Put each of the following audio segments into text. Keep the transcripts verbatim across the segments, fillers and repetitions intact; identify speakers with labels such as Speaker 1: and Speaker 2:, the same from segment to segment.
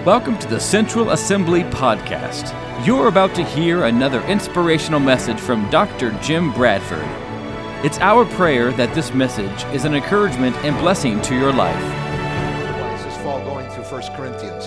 Speaker 1: Welcome to the Central Assembly Podcast. You're about to hear another inspirational message from Doctor Jim Bradford. It's our prayer that this message is an encouragement and blessing to your life.
Speaker 2: This fall going through First Corinthians.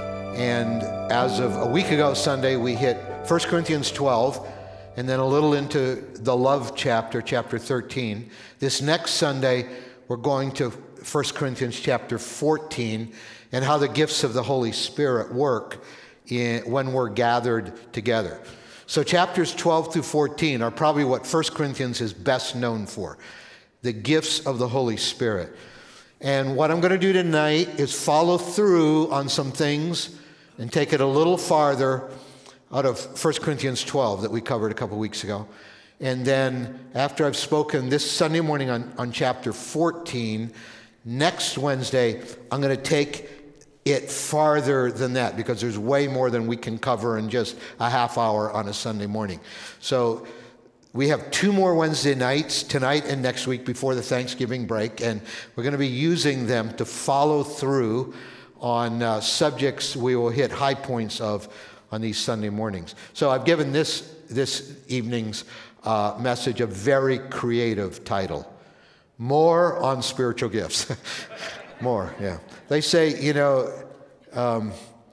Speaker 2: And as of a week ago Sunday, we hit First Corinthians twelve, and then a little into the love chapter, chapter thirteen. This next Sunday, we're going to First Corinthians chapter fourteen, and how the gifts of the Holy Spirit work in, when we're gathered together. So chapters twelve through fourteen are probably what First Corinthians is best known for, the gifts of the Holy Spirit. And what I'm going to do tonight is follow through on some things and take it a little farther out of First Corinthians twelve that we covered a couple weeks ago. And then after I've spoken this Sunday morning on, on chapter fourteen, next Wednesday, I'm going to take it farther than that, because there's way more than we can cover in just a half hour on a Sunday morning. So we have two more Wednesday nights, tonight and next week, before the Thanksgiving break, and we're going to be using them to follow through on uh, subjects we will hit high points of on these Sunday mornings. So I've given this this evening's uh, message a very creative title: More on Spiritual Gifts. More, yeah. They say, you know, um,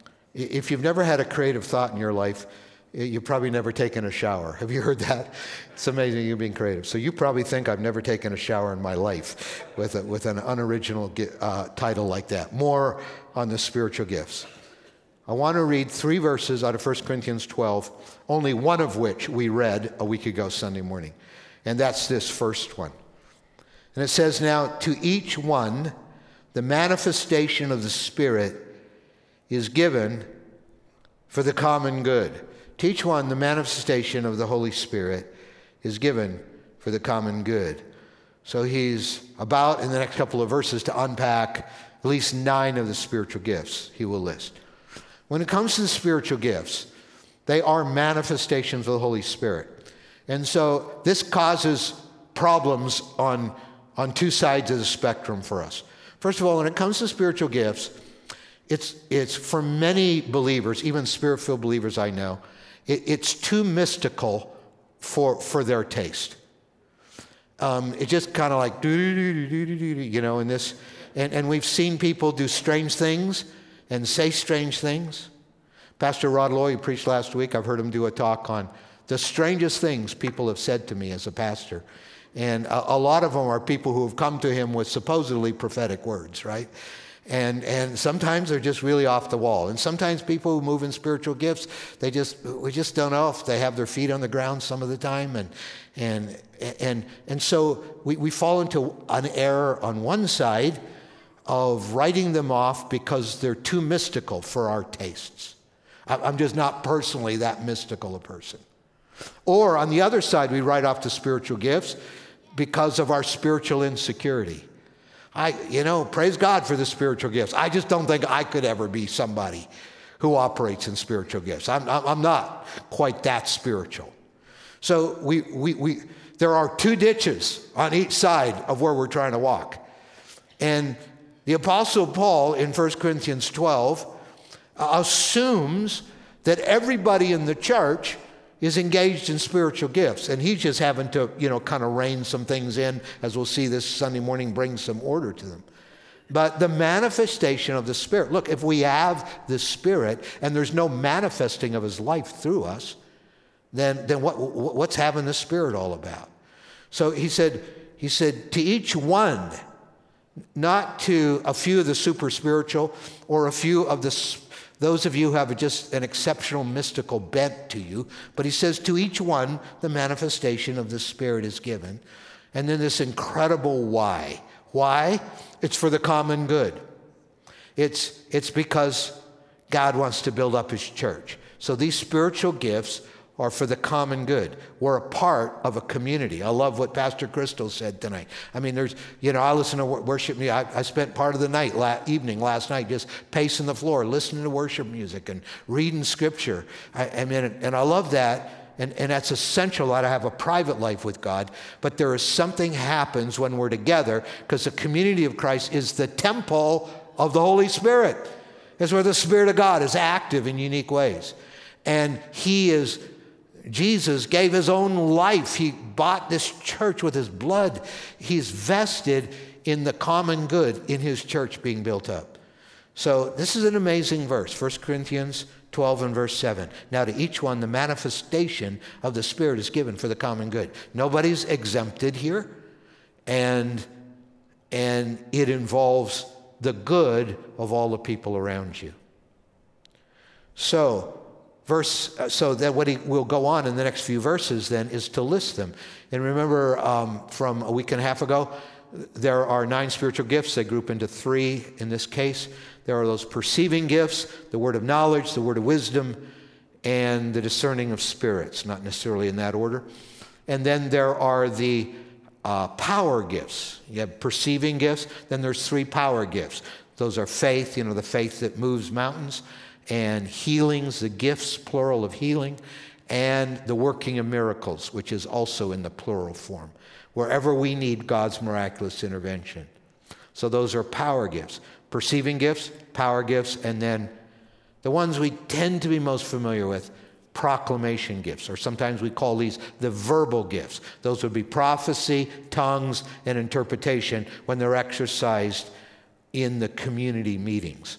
Speaker 2: if you've never had a creative thought in your life, you've probably never taken a shower. Have you heard that? It's amazing you being creative. So you probably think I've never taken a shower in my life with a, with an unoriginal uh, title like that. More on the spiritual gifts. I want to read three verses out of First Corinthians twelve, only one of which we read a week ago Sunday morning. And that's this first one. And it says, "Now to each one the manifestation of the Spirit is given for the common good." To each one, the manifestation of the Holy Spirit is given for the common good. So he's about, in the next couple of verses, to unpack at least nine of the spiritual gifts he will list. When it comes to the spiritual gifts, they are manifestations of the Holy Spirit. And so this causes problems on, on two sides of the spectrum for us. First of all, when it comes to spiritual gifts, it's it's for many believers, even Spirit-filled believers I know, it, it's too mystical for for their taste. Um, it's just kind of like, you know, in this, and, and we've seen people do strange things and say strange things. Pastor Rod Loy, who preached last week, I've heard him do a talk on the strangest things people have said to me as a pastor. And a, a lot of them are people who have come to him with supposedly prophetic words, right? And and sometimes they're just really off the wall. And sometimes people who move in spiritual gifts, they just we just don't know if they have their feet on the ground some of the time. And and and and so we, we fall into an error on one side of writing them off because they're too mystical for our tastes. I'm just not personally that mystical a person. Or on the other side, we write off the spiritual gifts because of our spiritual insecurity. I, you know, praise God for the spiritual gifts. I just don't think I could ever be somebody who operates in spiritual gifts. I'm, I'm not quite that spiritual. So we, we, we, there are two ditches on each side of where we're trying to walk. And the Apostle Paul in First Corinthians twelve assumes that everybody in the church is engaged in spiritual gifts, and he's just having to, you know, kind of rein some things in, as we'll see this Sunday morning, bring some order to them. But the manifestation of the Spirit, look, if we have the Spirit and there's no manifesting of his life through us, then then what what's having the Spirit all about? So he said, he said, to each one, not to a few of the super spiritual or a few of the those of you who have just an exceptional mystical bent to you. But he says, to each one, the manifestation of the Spirit is given. And then this incredible why. Why? It's for the common good. It's, it's because God wants to build up his church. So these spiritual gifts are for the common good. We're a part of a community. I love what Pastor Crystal said tonight. I mean, there's, you know, I listen to worship music. I, I spent part of the night, la- evening last night, just pacing the floor, listening to worship music and reading scripture. I, I mean, and I love that. And, and that's essential that I have a private life with God. But there is something happens when we're together, because the community of Christ is the temple of the Holy Spirit. That's where the Spirit of God is active in unique ways. And he is, Jesus gave his own life. He bought this church with his blood. He's vested in the common good in his church being built up. So this is an amazing verse, First Corinthians twelve and verse seven. Now to each one, the manifestation of the Spirit is given for the common good. Nobody's exempted here, and, and it involves the good of all the people around you. So, verse, so that what he will go on in the next few verses then is to list them. And remember um, from a week and a half ago, there are nine spiritual gifts. They group into three in this case. There are those perceiving gifts, the word of knowledge, the word of wisdom, and the discerning of spirits, not necessarily in that order. And then there are the uh, power gifts. You have perceiving gifts, then there's three power gifts. Those are faith, you know, the faith that moves mountains, and healings, the gifts, plural of healing, and the working of miracles, which is also in the plural form, wherever we need God's miraculous intervention. So those are power gifts. Perceiving gifts, power gifts, and then the ones we tend to be most familiar with, proclamation gifts, or sometimes we call these the verbal gifts. Those would be prophecy, tongues, and interpretation when they're exercised in the community meetings.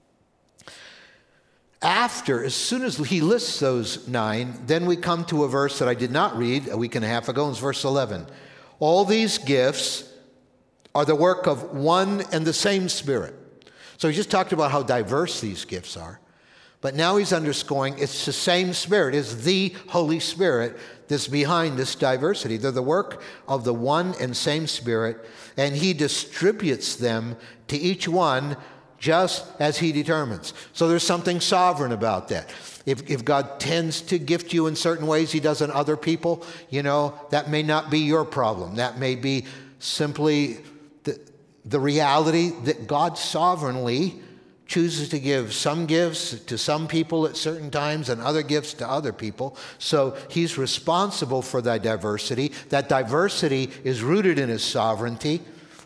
Speaker 2: After, as soon as he lists those nine, then we come to a verse that I did not read a week and a half ago. It's verse eleven. All these gifts are the work of one and the same Spirit. So he just talked about how diverse these gifts are. But now he's underscoring it's the same Spirit, it's the Holy Spirit that's behind this diversity. They're the work of the one and same Spirit, and he distributes them to each one just as he determines. So there's something sovereign about that. If, if God tends to gift you in certain ways he does in other people, you know, that may not be your problem. That may be simply the, the reality that God sovereignly chooses to give some gifts to some people at certain times and other gifts to other people. So he's responsible for that diversity. That diversity is rooted in his sovereignty.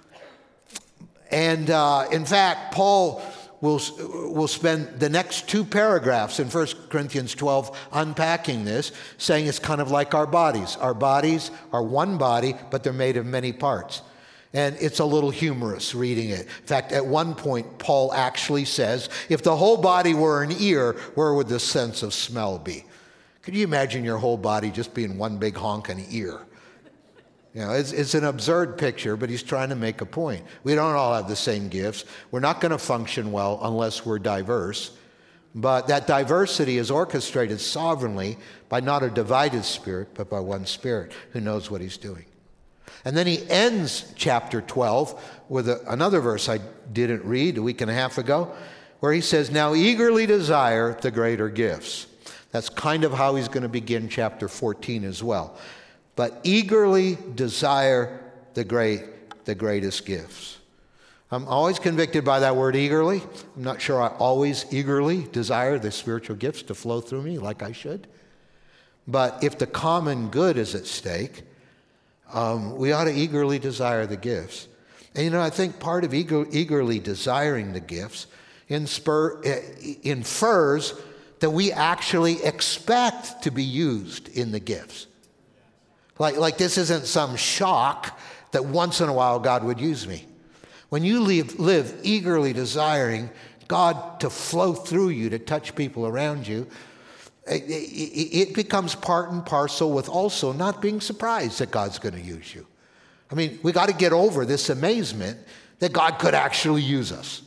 Speaker 2: And uh, in fact, Paul will, will spend the next two paragraphs in First Corinthians twelve unpacking this, saying it's kind of like our bodies. Our bodies are one body, but they're made of many parts. And it's a little humorous reading it. In fact, at one point, Paul actually says, if the whole body were an ear, where would the sense of smell be? Could you imagine your whole body just being one big honking ear? You know, it's, it's an absurd picture, but he's trying to make a point. We don't all have the same gifts. We're not going to function well unless we're diverse. But that diversity is orchestrated sovereignly by not a divided Spirit, but by one Spirit who knows what he's doing. And then he ends chapter twelve with a, another verse I didn't read a week and a half ago, where he says, now eagerly desire the greater gifts. That's kind of how he's going to begin chapter fourteen as well. But eagerly desire the great, the greatest gifts. I'm always convicted by that word eagerly. I'm not sure I always eagerly desire the spiritual gifts to flow through me like I should. But if the common good is at stake, um, we ought to eagerly desire the gifts. And you know, I think part of eager, eagerly desiring the gifts inspur, uh, infers that we actually expect to be used in the gifts. Like, like this isn't some shock that once in a while God would use me. When you live, live eagerly desiring God to flow through you, to touch people around you, it, it, it becomes part and parcel with also not being surprised that God's going to use you. I mean, we got to get over this amazement that God could actually use us.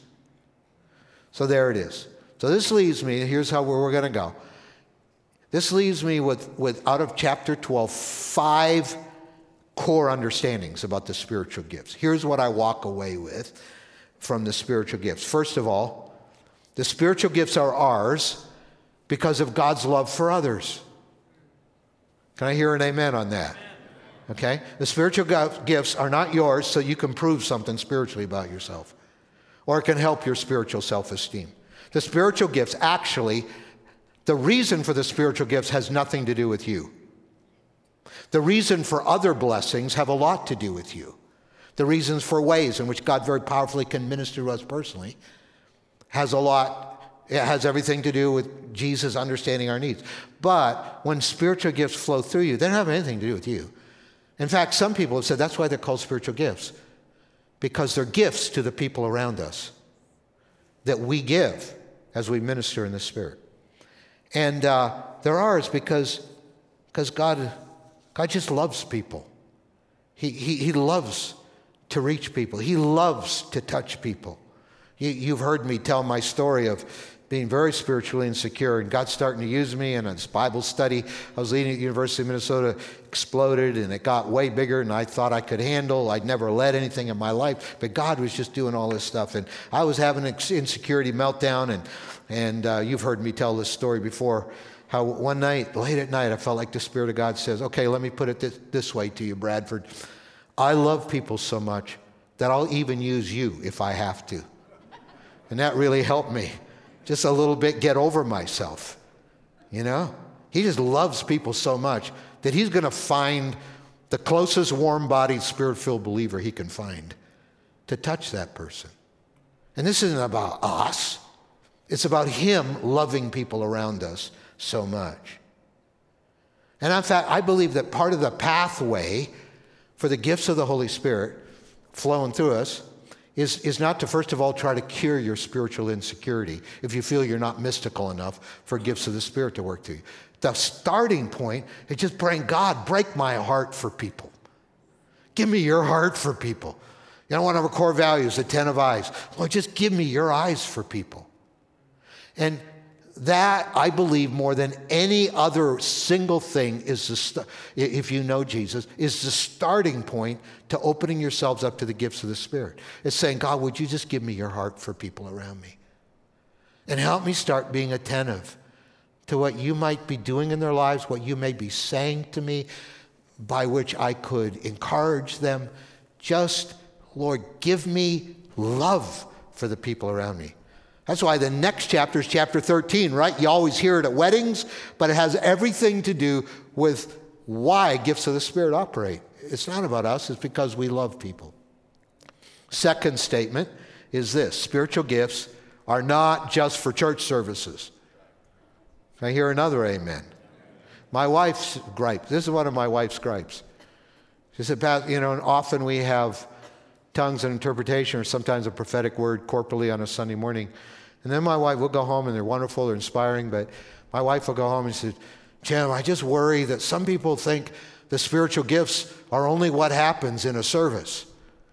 Speaker 2: So there it is. So this leaves me, here's how we're, we're going to go. This leaves me with, with, out of chapter twelve, five core understandings about the spiritual gifts. Here's what I walk away with from the spiritual gifts. First of all, the spiritual gifts are ours because of God's love for others. Can I hear an amen on that? Okay? The spiritual gifts are not yours so you can prove something spiritually about yourself, or it can help your spiritual self-esteem. The spiritual gifts actually, the reason for the spiritual gifts has nothing to do with you. The reason for other blessings have a lot to do with you. The reasons for ways in which God very powerfully can minister to us personally has a lot, It has everything to do with Jesus understanding our needs. But when spiritual gifts flow through you, they don't have anything to do with you. In fact, some people have said that's why they're called spiritual gifts, because they're gifts to the people around us that we give as we minister in the Spirit. And uh, they're ours because, because God, God just loves people. He, he, he loves to reach people. He loves to touch people. You, you've heard me tell my story of being very spiritually insecure, and God starting to use me in a Bible study I was leading at the University of Minnesota exploded, and it got way bigger than I thought I could handle. I'd never led anything in my life, but God was just doing all this stuff, and I was having an insecurity meltdown, and and uh, you've heard me tell this story before, how one night, late at night, I felt like the Spirit of God says, okay, let me put it this, this way to you, Bradford. I love people so much that I'll even use you if I have to. And that really helped me just a little bit get over myself, you know? He just loves people so much that he's going to find the closest warm-bodied, spirit-filled believer he can find to touch that person. And this isn't about us. It's about him loving people around us so much. And in fact, I believe that part of the pathway for the gifts of the Holy Spirit flowing through us is, is not to, first of all, try to cure your spiritual insecurity if you feel you're not mystical enough for gifts of the Spirit to work through you. The starting point is just praying, God, break my heart for people. Give me your heart for people. You know, one of our core values, the ten of eyes. Lord, just give me your eyes for people. And that, I believe, more than any other single thing, is the st- if you know Jesus, is the starting point to opening yourselves up to the gifts of the Spirit. It's saying, God, would you just give me your heart for people around me? And help me start being attentive to what you might be doing in their lives, what you may be saying to me, by which I could encourage them. Just, Lord, give me love for the people around me. That's why the next chapter is chapter thirteen, right? You always hear it at weddings, but it has everything to do with why gifts of the Spirit operate. It's not about us, it's because we love people. Second statement is this: spiritual gifts are not just for church services. Can I hear another amen? My wife's gripe, this is one of my wife's gripes. She said, Pat, you know, often we have tongues and interpretation, or sometimes a prophetic word corporally on a Sunday morning. And then my wife will go home, and they're wonderful, they're inspiring, but my wife will go home and say, Jim, I just worry that some people think the spiritual gifts are only what happens in a service.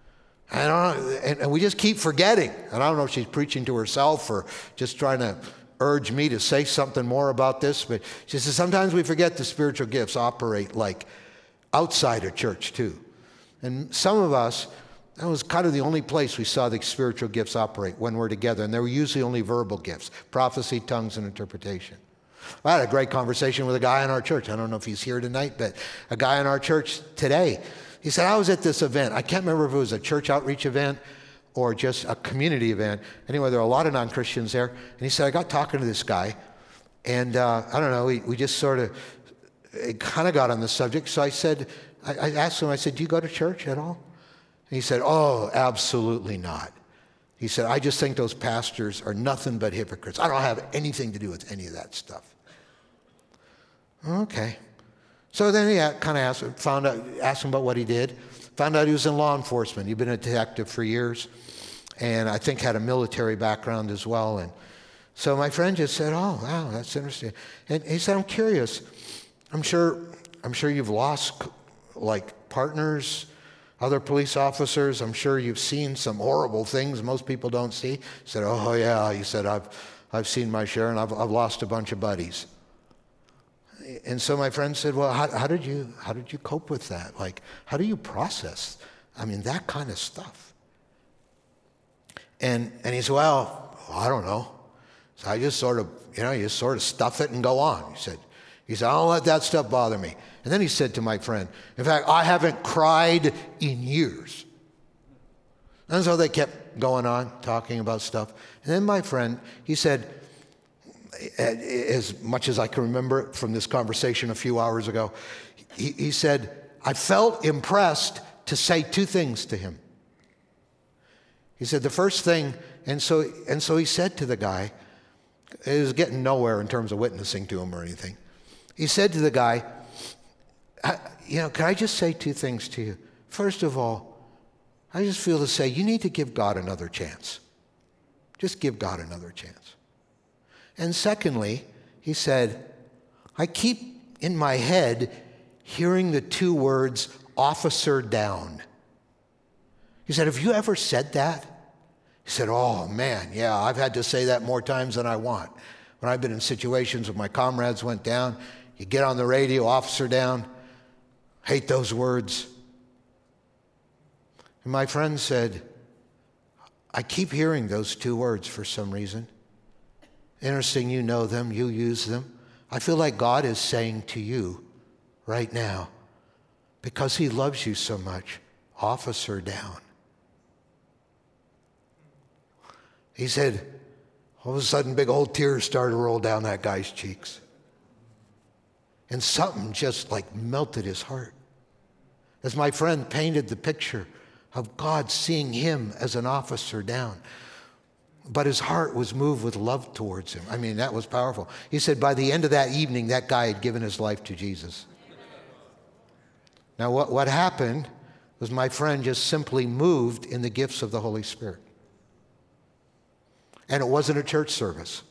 Speaker 2: I don't know, and, and we just keep forgetting. And I don't know if she's preaching to herself or just trying to urge me to say something more about this, but she says sometimes we forget the spiritual gifts operate like outside of church too. And some of us, that was kind of the only place we saw the spiritual gifts operate, when we're together. And they were usually only verbal gifts: prophecy, tongues, and interpretation. I had a great conversation with a guy in our church. I don't know if he's here tonight, but a guy in our church today, he said, I was at this event. I can't remember if it was a church outreach event or just a community event. Anyway, there are a lot of non-Christians there. And he said, I got talking to this guy, and uh, I don't know, we, we just sort of, it kind of got on the subject. So I said, I, I asked him, I said, do you go to church at all? And he said, oh, absolutely not. He said, I just think those pastors are nothing but hypocrites. I don't have anything to do with any of that stuff. Okay. So then he kind of asked, found out, asked him about what he did. Found out he was in law enforcement. He'd been a detective for years, and I think had a military background as well. And so my friend just said, oh, wow, that's interesting. And he said, I'm curious. I'm sure, I'm sure you've lost, like, partners, other police officers. I'm sure you've seen some horrible things most people don't see. He said, oh, yeah. He said, I've, I've seen my share, and I've, I've lost a bunch of buddies. And so my friend said, well, how, how did you how did you cope with that? Like, how do you process, I mean, that kind of stuff? And and he said, well, I don't know. So I just sort of, you know, you just sort of stuff it and go on. He said, he said, I don't let that stuff bother me. And then he said to my friend, in fact, I haven't cried in years. And so they kept going on, talking about stuff. And then my friend, he said, as much as I can remember it from this conversation a few hours ago, he, he said, I felt impressed to say two things to him. He said, the first thing, and so and so he said to the guy, He was getting nowhere in terms of witnessing to him or anything. He said to the guy, you know, can I just say two things to you? First of all, I just feel to say you need to give God another chance. Just give God another chance. And secondly, he said, I keep in my head hearing the two words, officer down. He said, have you ever said that? He said, oh man, yeah, I've had to say that more times than I want. When I've been in situations where my comrades went down, you get on the radio, officer down, hate those words. And my friend said, I keep hearing those two words for some reason. Interesting, you know them, you use them. I feel like God is saying to you right now, because he loves you so much, officer down. He said, all of a sudden, big old tears started to roll down that guy's cheeks. And something just like melted his heart. As my friend painted the picture of God seeing him as an officer down. But his heart was moved with love towards him. I mean, that was powerful. He said by the end of that evening, that guy had given his life to Jesus. Now, what, what happened was my friend just simply moved in the gifts of the Holy Spirit. And it wasn't a church service.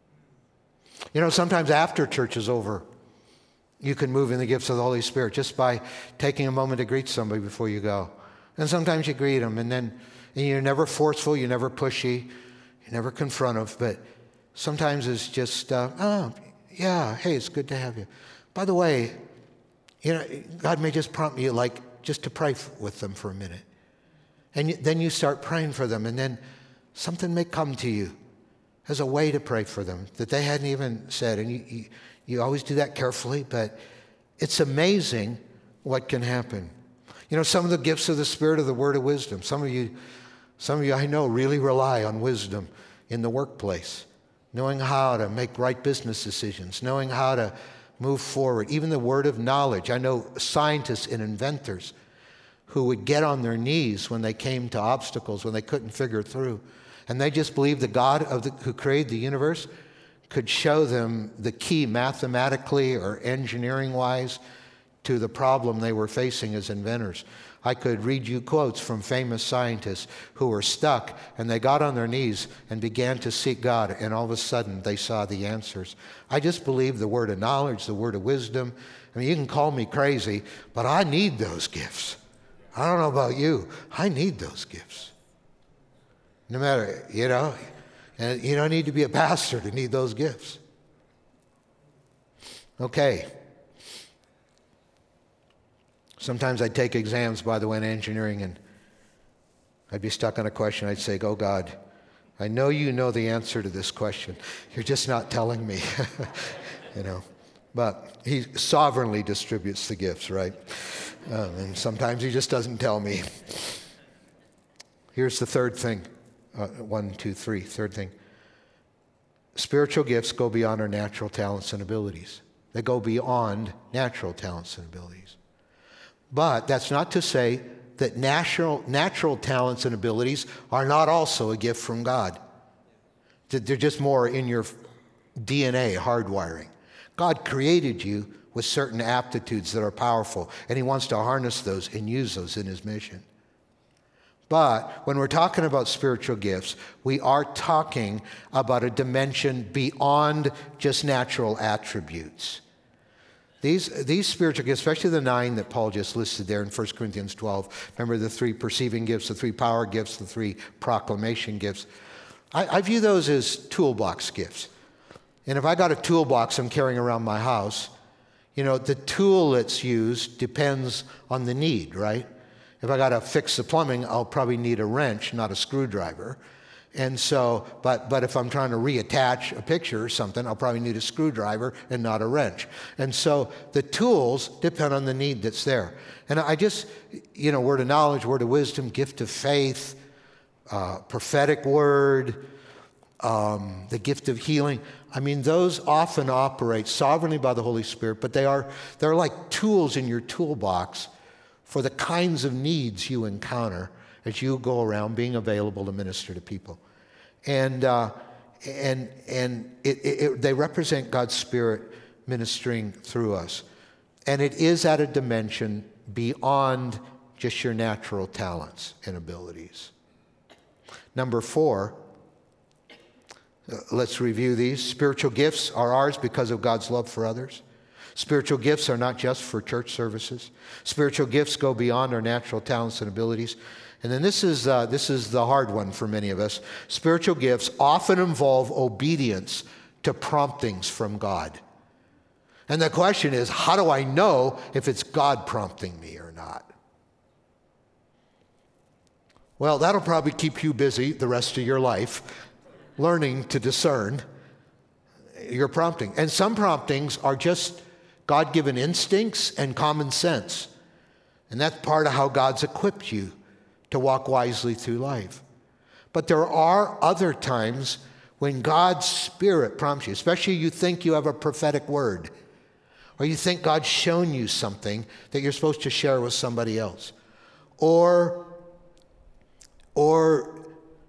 Speaker 2: You know, sometimes after church is over, you can move in the gifts of the Holy Spirit just by taking a moment to greet somebody before you go. And sometimes you greet them, and then and you're never forceful, you're never pushy, you're never confrontive, but sometimes it's just, uh, oh, yeah, hey, it's good to have you. By the way, you know, God may just prompt you, like, just to pray f- with them for a minute. And you, then you start praying for them, and then something may come to you as a way to pray for them that they hadn't even said. And you, you, you always do that carefully, but it's amazing what can happen. You know, some of the gifts of the Spirit are the word of wisdom. Some of you, some of you I know really rely on wisdom in the workplace, knowing how to make right business decisions, knowing how to move forward. Even the word of knowledge. I know scientists and inventors who would get on their knees when they came to obstacles, when they couldn't figure through. And they just believed the God of the, who created the universe could show them the key mathematically or engineering-wise to the problem they were facing as inventors. I could read you quotes from famous scientists who were stuck, and they got on their knees and began to seek God, and all of a sudden they saw the answers. I just believe the word of knowledge, the word of wisdom. I mean, you can call me crazy, but I need those gifts. I don't know about you. I need those gifts. No matter, you know, and you don't need to be a pastor to need those gifts. Okay. Sometimes I'd take exams, by the way, in engineering, and I'd be stuck on a question. I'd say, oh, God, I know you know the answer to this question. You're just not telling me, you know. But he sovereignly distributes the gifts, right? Um, and sometimes he just doesn't tell me. Here's the third thing. Uh, one, two, three. Third thing. Spiritual gifts go beyond our natural talents and abilities. They go beyond natural talents and abilities. But that's not to say that natural, natural talents and abilities are not also a gift from God. They're just more in your D N A, hardwiring. God created you with certain aptitudes that are powerful, and he wants to harness those and use those in his mission. But when we're talking about spiritual gifts, we are talking about a dimension beyond just natural attributes. These, these spiritual gifts, especially the nine that Paul just listed there in First Corinthians twelve, remember the three perceiving gifts, the three power gifts, the three proclamation gifts. I, I view those as toolbox gifts. And if I got a toolbox I'm carrying around my house, you know, the tool that's used depends on the need, right? If I got to fix the plumbing, I'll probably need a wrench, not a screwdriver. And so, but but if I'm trying to reattach a picture or something, I'll probably need a screwdriver and not a wrench. And so the tools depend on the need that's there. And I just, you know, word of knowledge, word of wisdom, gift of faith, uh, prophetic word, um, the gift of healing. I mean, those often operate sovereignly by the Holy Spirit, but they are they're like tools in your toolbox for the kinds of needs you encounter as you go around being available to minister to people. And uh, and and it, it, it, they represent God's Spirit ministering through us. And it is at a dimension beyond just your natural talents and abilities. Number four, uh, let's review these. Spiritual gifts are ours because of God's love for others. Spiritual gifts are not just for church services. Spiritual gifts go beyond our natural talents and abilities. And then this is uh, this is the hard one for many of us. Spiritual gifts often involve obedience to promptings from God. And the question is, how do I know if it's God prompting me or not? Well, that'll probably keep you busy the rest of your life, learning to discern your prompting. And some promptings are just God-given instincts and common sense. And that's part of how God's equipped you to walk wisely through life. But there are other times when God's Spirit prompts you, especially you think you have a prophetic word, or you think God's shown you something that you're supposed to share with somebody else. Or, or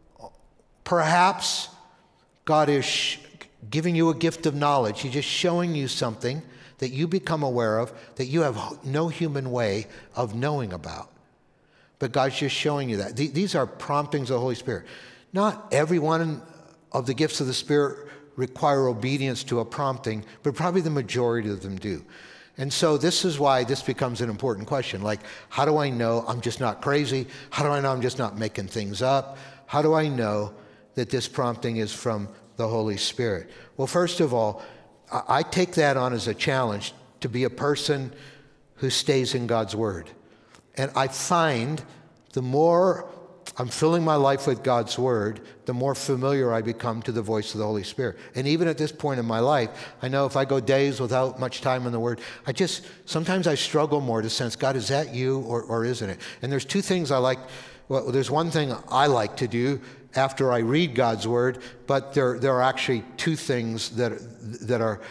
Speaker 2: perhaps God is sh- giving you a gift of knowledge. He's just showing you something that you become aware of that you have no human way of knowing about. But God's just showing you that. These are promptings of the Holy Spirit. Not every one of the gifts of the Spirit require obedience to a prompting, but probably the majority of them do. And so this is why this becomes an important question. Like, how do I know I'm just not crazy? How do I know I'm just not making things up? How do I know that this prompting is from the Holy Spirit? Well, first of all, I take that on as a challenge to be a person who stays in God's Word. And I find the more I'm filling my life with God's Word, the more familiar I become to the voice of the Holy Spirit. And even at this point in my life, I know if I go days without much time in the Word, I just, sometimes I struggle more to sense, God, is that you or, or isn't it? And there's two things I like. Well, there's one thing I like to do after I read God's Word, but there there are actually two things that that are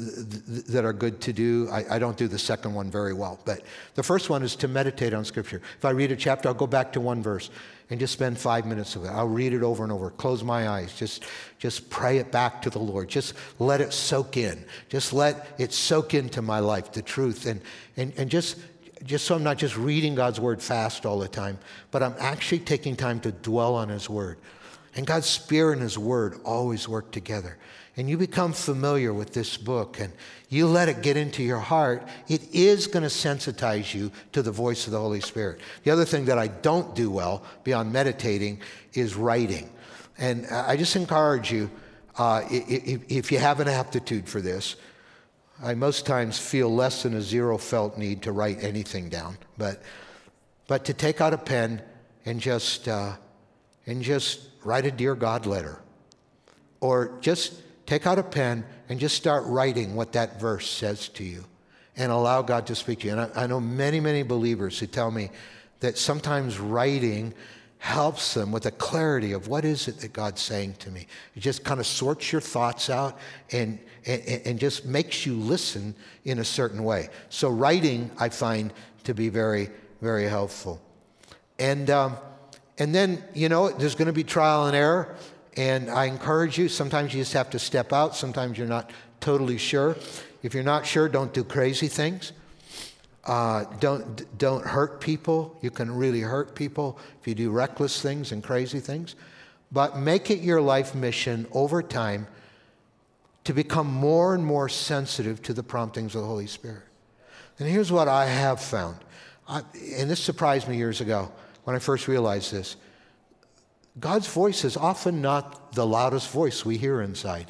Speaker 2: that are good to do. I, I don't do the second one very well, but the first one is to meditate on Scripture. If I read a chapter, I'll go back to one verse and just spend five minutes with it. I'll read it over and over, close my eyes, just just pray it back to the Lord. Just let it soak in. Just let it soak into my life, the truth, and and and just. Just so I'm not just reading God's Word fast all the time, but I'm actually taking time to dwell on His Word. And God's Spirit and His Word always work together. And you become familiar with this book and you let it get into your heart, it is going to sensitize you to the voice of the Holy Spirit. The other thing that I don't do well beyond meditating is writing. And I just encourage you, uh, if, if you have an aptitude for this, I most times feel less than a zero felt need to write anything down, but but to take out a pen and just uh, and just write a Dear God letter, or just take out a pen and just start writing what that verse says to you, and allow God to speak to you. And I, I know many many believers who tell me that sometimes writing helps them with a clarity of what is it that God's saying to me. It just kind of sorts your thoughts out and, and, and just makes you listen in a certain way. So writing, I find to be very, very helpful. And, um, and then, you know, there's going to be trial and error. And I encourage you, sometimes you just have to step out. Sometimes you're not totally sure. If you're not sure, don't do crazy things. Uh, don't don't hurt people. You can really hurt people if you do reckless things and crazy things. But make it your life mission over time to become more and more sensitive to the promptings of the Holy Spirit. And here's what I have found. I, and this surprised me years ago when I first realized this. God's voice is often not the loudest voice we hear inside.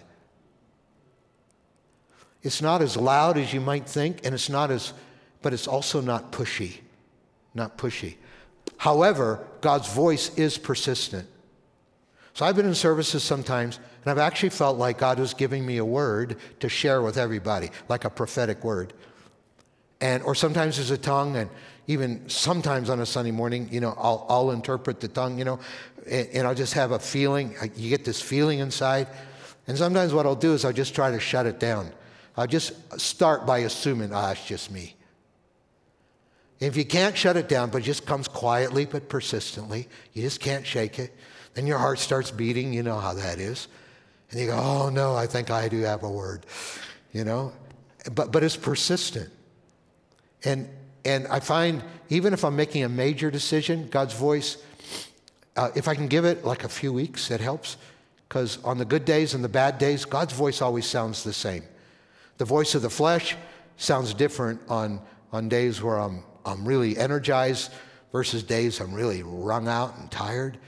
Speaker 2: It's not as loud as you might think, and it's not as but it's also not pushy, not pushy. However, God's voice is persistent. So I've been in services sometimes, and I've actually felt like God was giving me a word to share with everybody, like a prophetic word. And or sometimes there's a tongue, and even sometimes on a Sunday morning, you know, I'll, I'll interpret the tongue, you know, and, and I'll just have a feeling. You get this feeling inside. And sometimes what I'll do is I'll just try to shut it down. I'll just start by assuming, ah, it's just me. If you can't shut it down, but it just comes quietly but persistently, you just can't shake it, then your heart starts beating, you know how that is. And you go, oh no, I think I do have a word, you know? But but it's persistent. And and I find even if I'm making a major decision, God's voice, uh, if I can give it like a few weeks, it helps. Because on the good days and the bad days, God's voice always sounds the same. The voice of the flesh sounds different on, on days where I'm I'm really energized versus days I'm really wrung out and tired.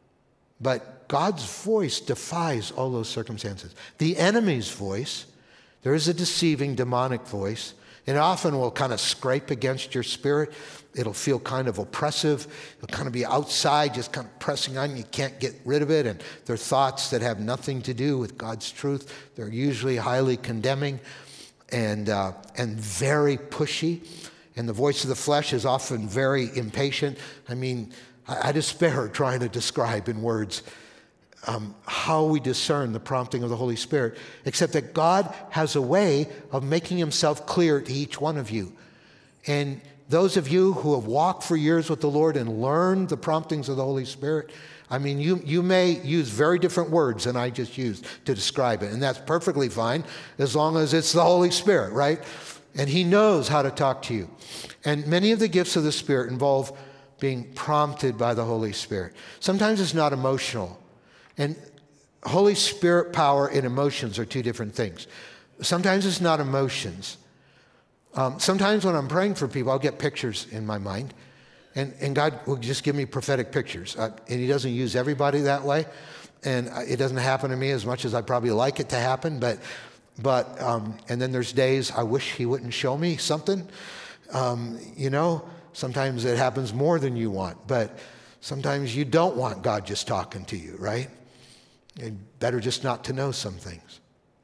Speaker 2: But God's voice defies all those circumstances. The enemy's voice, there is a deceiving demonic voice, and it often will kind of scrape against your spirit. It'll feel kind of oppressive. It'll kind of be outside, just kind of pressing on you. You can't get rid of it. And they're thoughts that have nothing to do with God's truth. They're usually highly condemning and uh, and very pushy. And the voice of the flesh is often very impatient. I mean, I, I despair trying to describe in words um, how we discern the prompting of the Holy Spirit, except that God has a way of making himself clear to each one of you. And those of you who have walked for years with the Lord and learned the promptings of the Holy Spirit, I mean, you, you may use very different words than I just used to describe it. And that's perfectly fine as long as it's the Holy Spirit, right? And he knows how to talk to you. And many of the gifts of the Spirit involve being prompted by the Holy Spirit. Sometimes it's not emotional. And Holy Spirit power and emotions are two different things. Sometimes it's not emotions. Um, sometimes when I'm praying for people, I'll get pictures in my mind. And, and God will just give me prophetic pictures. Uh, and he doesn't use everybody that way. And it doesn't happen to me as much as I'd probably like it to happen. But, but um, and then there's days I wish he wouldn't show me something. Um, you know, sometimes it happens more than you want. But sometimes you don't want God just talking to you, right? It's better just not to know some things.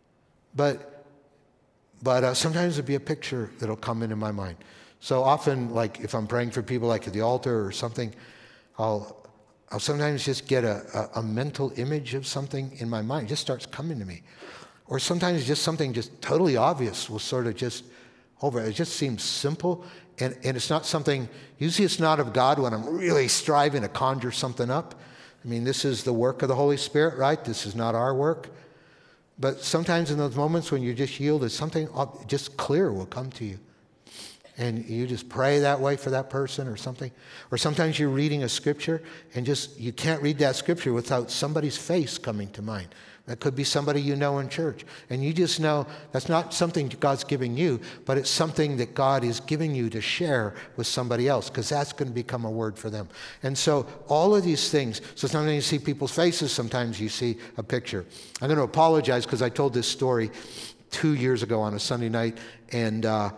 Speaker 2: But, but uh, sometimes there'll be a picture that'll come into my mind. So often, like if I'm praying for people like at the altar or something, I'll I'll sometimes just get a, a, a mental image of something in my mind. It just starts coming to me. Or sometimes just something just totally obvious will sort of just over. It just seems simple. And, and it's not something, usually it's not of God when I'm really striving to conjure something up. I mean, this is the work of the Holy Spirit, right? This is not our work. But sometimes in those moments when you just yield, it's something just clear will come to you. And you just pray that way for that person or something. Or sometimes you're reading a scripture and just, you can't read that scripture without somebody's face coming to mind. That could be somebody you know in church. And you just know that's not something God's giving you, but it's something that God is giving you to share with somebody else, because that's going to become a word for them. And so all of these things, so sometimes you see people's faces, sometimes you see a picture. I'm going to apologize because I told this story two years ago on a Sunday night, and uh,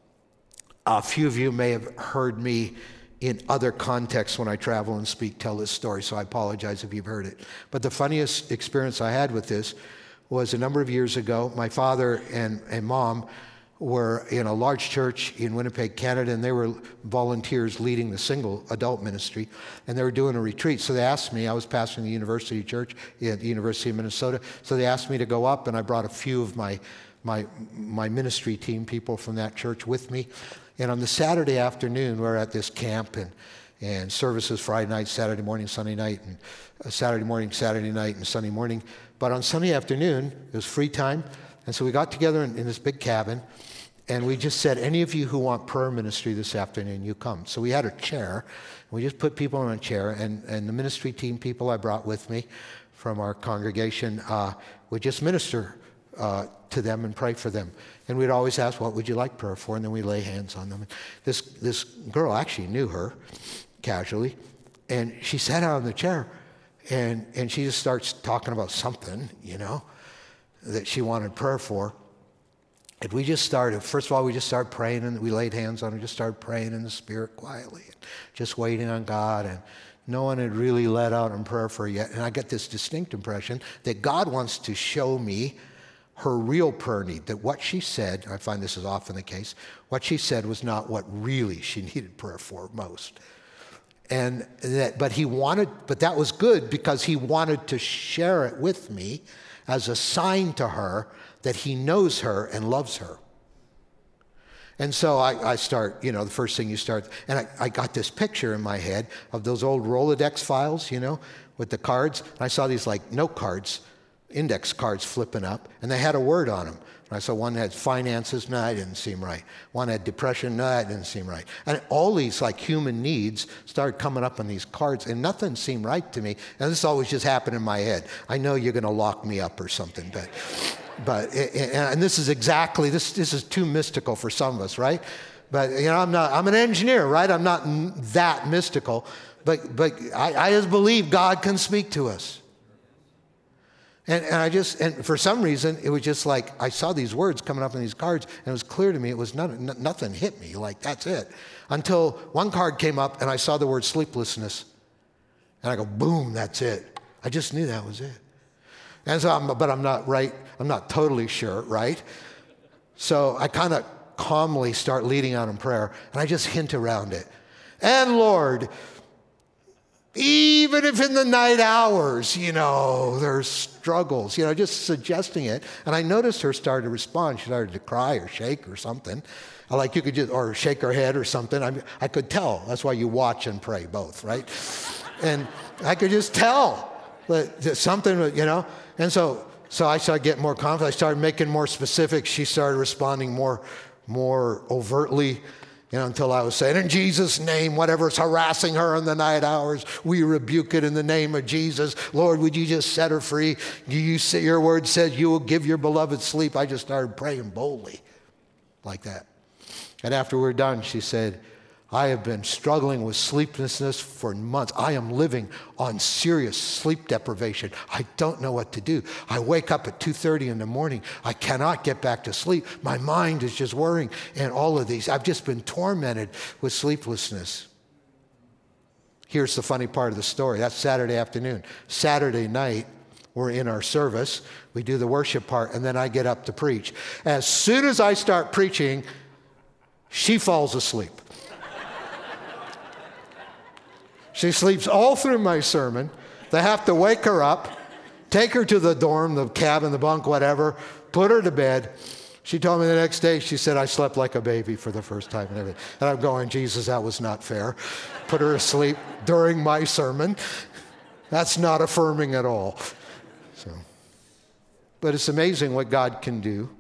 Speaker 2: a few of you may have heard me in other contexts when I travel and speak tell this story, so I apologize if you've heard it. But the funniest experience I had with this was a number of years ago. My father and, and mom were in a large church in Winnipeg, Canada, and they were volunteers leading the single adult ministry, and they were doing a retreat. So they asked me, I was pastoring the university church at the University of Minnesota, so they asked me to go up, and I brought a few of my, my, my ministry team people from that church with me. And on the Saturday afternoon, we're at this camp, and, and services Friday night, Saturday morning, Sunday night, and uh, Saturday morning, Saturday night, and Sunday morning. But on Sunday afternoon, it was free time, and so we got together in, in this big cabin, and we just said, any of you who want prayer ministry this afternoon, you come. So we had a chair, and we just put people on a chair, and, and the ministry team people I brought with me from our congregation uh, would just minister uh, to them and pray for them. And we'd always ask, what would you like prayer for? And then we lay hands on them. This this girl actually knew her casually, and she sat down in the chair, and, and she just starts talking about something, you know, that she wanted prayer for. And we just started, first of all, we just started praying, and we laid hands on her, just started praying in the Spirit quietly, and just waiting on God, and no one had really let out in prayer for her yet. And I get this distinct impression that God wants to show me her real prayer need, that what she said, I find this is often the case, what she said was not what really she needed prayer for most. And that, but he wanted, but that was good because he wanted to share it with me as a sign to her that he knows her and loves her. And so I, I start, you know, the first thing you start, and I, I got this picture in my head of those old Rolodex files, you know, with the cards. And I saw these like note cards index cards flipping up, and they had a word on them. And I saw one had finances. No, that didn't seem right. One had depression. No, that didn't seem right. And all these like human needs started coming up on these cards, and nothing seemed right to me. And this always just happened in my head. I know you're going to lock me up or something, but, but and this is exactly this. This is too mystical for some of us, right? But you know, I'm not. I'm an engineer, right? I'm not that mystical, but but I, I just believe God can speak to us. And, and I just, and for some reason, it was just like, I saw these words coming up on these cards, and it was clear to me, it was not, n- nothing hit me, like, that's it. Until one card came up, and I saw the word sleeplessness. And I go, boom, that's it. I just knew that was it. And so, I'm, but I'm not right, I'm not totally sure, right? So I kind of calmly start leading out in prayer, and I just hint around it. And Lord, even if in the night hours, you know, there's struggles, you know, just suggesting it. And I noticed her start to respond. She started to cry or shake or something. Like you could just, or shake her head or something. I mean, I could tell. That's why you watch and pray both, right? And I could just tell that something, you know. And so, so I started getting more confident. I started making more specific. She started responding more, more overtly. You know, until I was saying, in Jesus' name, whatever's harassing her in the night hours, we rebuke it in the name of Jesus. Lord, would you just set her free? You say, your word says you will give your beloved sleep. I just started praying boldly like that. And after we were done, she said, I have been struggling with sleeplessness for months. I am living on serious sleep deprivation. I don't know what to do. I wake up at two thirty in the morning. I cannot get back to sleep. My mind is just worrying. And all of these, I've just been tormented with sleeplessness. Here's the funny part of the story. That's Saturday afternoon. Saturday night, we're in our service. We do the worship part, and then I get up to preach. As soon as I start preaching, she falls asleep. She sleeps all through my sermon. They have to wake her up, take her to the dorm, the cabin, the bunk, whatever, put her to bed. She told me the next day, she said, I slept like a baby for the first time. And I'm going, Jesus, that was not fair. Put her asleep during my sermon. That's not affirming at all. So, but it's amazing what God can do.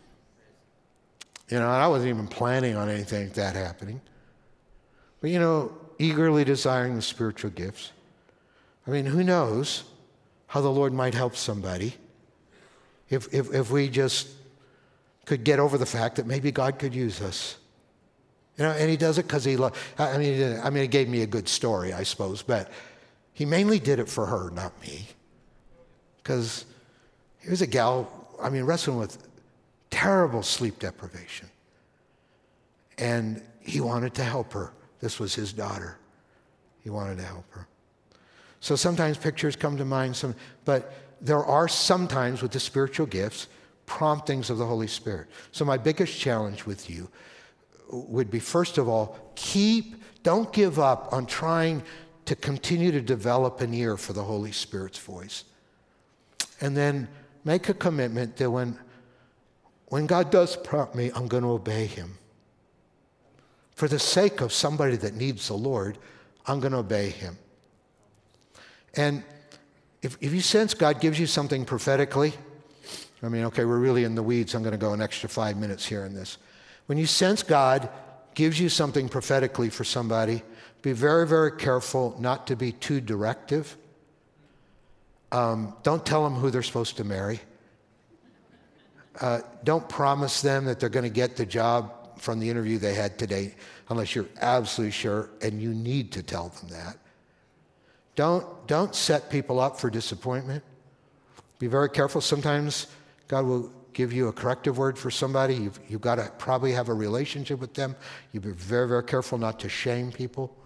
Speaker 2: You know, I wasn't even planning on anything like that happening. But, you know, eagerly desiring the spiritual gifts. I mean, who knows how the Lord might help somebody if, if, if we just could get over the fact that maybe God could use us. You know, and he does it because he loves, I mean, he did, I mean, he gave me a good story, I suppose, but he mainly did it for her, not me. Because here's a gal, I mean, wrestling with terrible sleep deprivation. And he wanted to help her. This was his daughter. He wanted to help her. So sometimes pictures come to mind, some, but there are sometimes with the spiritual gifts, promptings of the Holy Spirit. So my biggest challenge with you would be, first of all, keep, don't give up on trying to continue to develop an ear for the Holy Spirit's voice. And then make a commitment that when, when God does prompt me, I'm going to obey him. For the sake of somebody that needs the Lord, I'm going to obey him. And if, if you sense God gives you something prophetically, I mean, okay, we're really in the weeds. I'm going to go an extra five minutes here in this. When you sense God gives you something prophetically for somebody, be very, very careful not to be too directive. Um, don't tell them who they're supposed to marry. Uh, don't promise them that they're going to get the job from the interview they had today, unless you're absolutely sure, and you need to tell them that. Don't, don't set people up for disappointment. Be very careful. Sometimes God will give you a corrective word for somebody. You've, you've got to probably have a relationship with them. You be very, very careful not to shame people.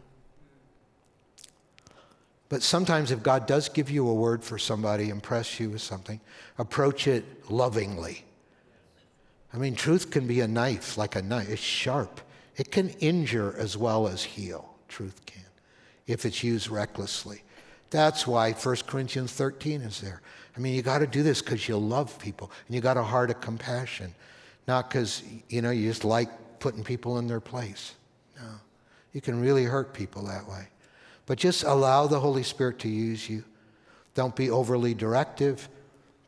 Speaker 2: But sometimes if God does give you a word for somebody, impress you with something, approach it lovingly. I mean, truth can be a knife, like a knife. It's sharp. It can injure as well as heal. Truth can, if it's used recklessly. That's why First Corinthians thirteen is there. I mean, you got to do this because you love people, and you got a heart of compassion, not because, you know, you just like putting people in their place. No, you can really hurt people that way. But just allow the Holy Spirit to use you. Don't be overly directive.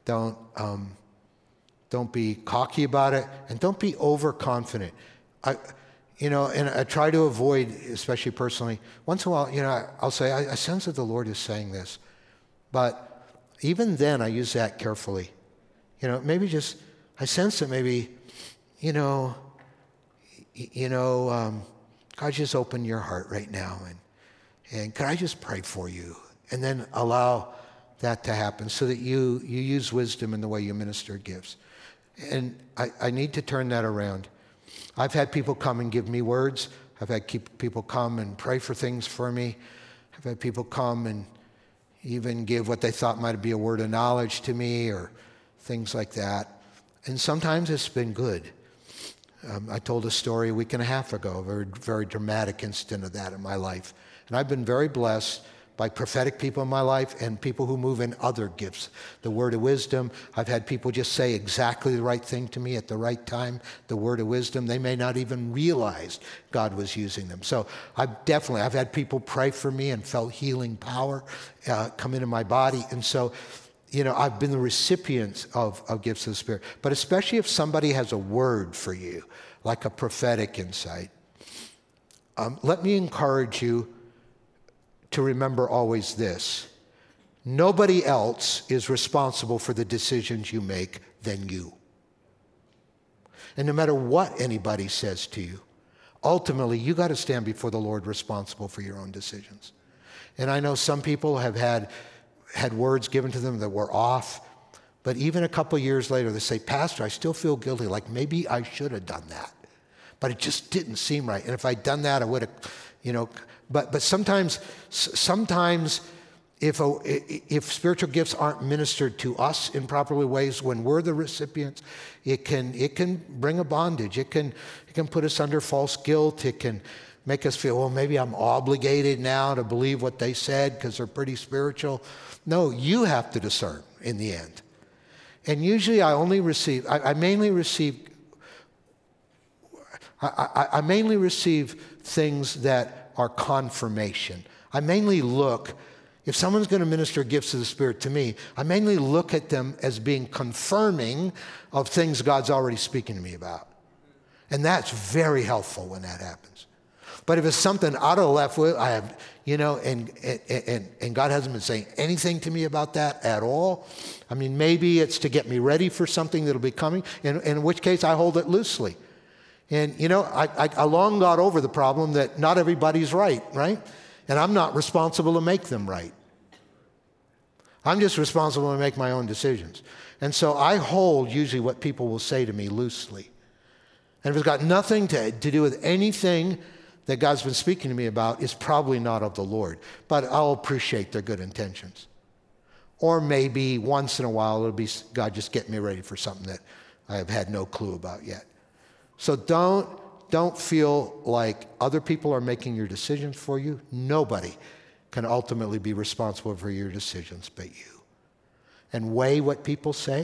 Speaker 2: Don't, um, don't be cocky about it, and don't be overconfident. I, you know, and I try to avoid, especially personally, once in a while, you know, I'll say, I, I sense that the Lord is saying this. But even then, I use that carefully. You know, maybe just, I sense that maybe, you know, you know, um, God, just open your heart right now, and and could I just pray for you? And then allow that to happen so that you you use wisdom in the way you minister gifts. And I, I need to turn that around. I've had people come and give me words. I've had keep, people come and pray for things for me. I've had people come and even give what they thought might be a word of knowledge to me or things like that. And sometimes it's been good. Um, I told a story a week and a half ago, a very, very dramatic incident of that in my life. And I've been very blessed by prophetic people in my life and people who move in other gifts. The word of wisdom, I've had people just say exactly the right thing to me at the right time, the word of wisdom. They may not even realize God was using them. So I've definitely, I've had people pray for me and felt healing power uh, come into my body. And so, you know, I've been the recipient of, of gifts of the Spirit. But especially if somebody has a word for you, like a prophetic insight, um, let me encourage you to remember always this: nobody else is responsible for the decisions you make than you. And no matter what anybody says to you, ultimately you got to stand before the Lord responsible for your own decisions. And I know some people have had had words given to them that were off, but even a couple years later they say, Pastor, I still feel guilty, like maybe I should have done that, but it just didn't seem right. And if I'd done that, I would have, you know. But but sometimes sometimes if a, if spiritual gifts aren't ministered to us in proper ways when we're the recipients, it can it can bring a bondage. It can it can put us under false guilt. It can make us feel, well, maybe I'm obligated now to believe what they said because they're pretty spiritual. No, you have to discern in the end. And usually I only receive, I, I mainly receive, I, I, I mainly receive things that are confirmation. I mainly look, if someone's going to minister gifts of the Spirit to me, I mainly look at them as being confirming of things God's already speaking to me about. And that's very helpful when that happens. But if it's something out of the left field, I have, you know, and, and, and God hasn't been saying anything to me about that at all. I mean, maybe it's to get me ready for something that'll be coming, in, in which case I hold it loosely. And, you know, I, I, I long got over the problem that not everybody's right, right? And I'm not responsible to make them right. I'm just responsible to make my own decisions. And so I hold usually what people will say to me loosely. And if it's got nothing to, to do with anything that God's been speaking to me about, it's probably not of the Lord. But I'll appreciate their good intentions. Or maybe once in a while it'll be God just getting me ready for something that I have had no clue about yet. So don't, don't feel like other people are making your decisions for you. Nobody can ultimately be responsible for your decisions but you. And weigh what people say.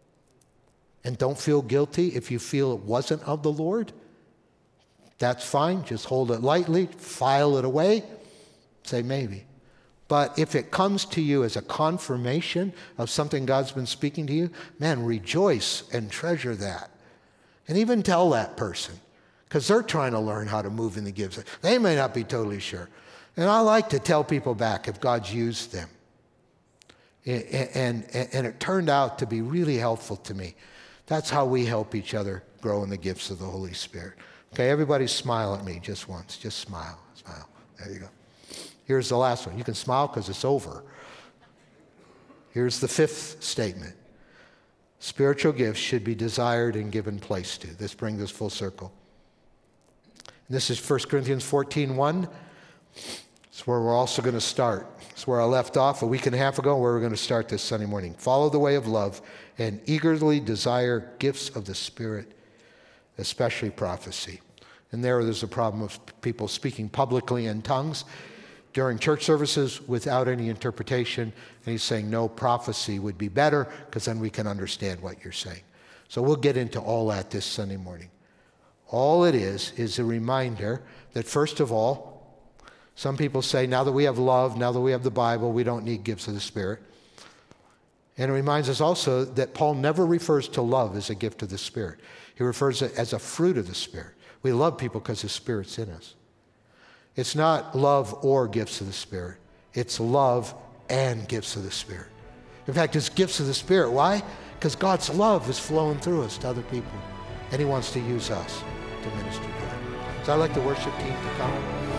Speaker 2: And don't feel guilty if you feel it wasn't of the Lord. That's fine. Just hold it lightly, file it away, say maybe. But if it comes to you as a confirmation of something God's been speaking to you, man, rejoice and treasure that. And even tell that person, because they're trying to learn how to move in the gifts. They may not be totally sure. And I like to tell people back if God's used them. And, and, and it turned out to be really helpful to me. That's how we help each other grow in the gifts of the Holy Spirit. Okay, everybody smile at me just once. Just smile, smile. There you go. Here's the last one. You can smile because it's over. Here's the fifth statement. Spiritual gifts should be desired and given place to. This brings us full circle. And this is First Corinthians fourteen one. It's where we're also going to start. It's where I left off a week and a half ago, where we're going to start this Sunday morning. Follow the way of love and eagerly desire gifts of the Spirit, especially prophecy. And there, there's a problem of people speaking publicly in tongues during church services without any interpretation. And he's saying, no, prophecy would be better because then we can understand what you're saying. So we'll get into all that this Sunday morning. All it is is a reminder that, first of all, some people say, now that we have love, now that we have the Bible, we don't need gifts of the Spirit. And it reminds us also that Paul never refers to love as a gift of the Spirit. He refers to it as a fruit of the Spirit. We love people because the Spirit's in us. It's not love or gifts of the Spirit. It's love and gifts of the Spirit. In fact, it's gifts of the Spirit. Why? Because God's love is flowing through us to other people. And he wants to use us to minister to them. So I'd like the worship team to come.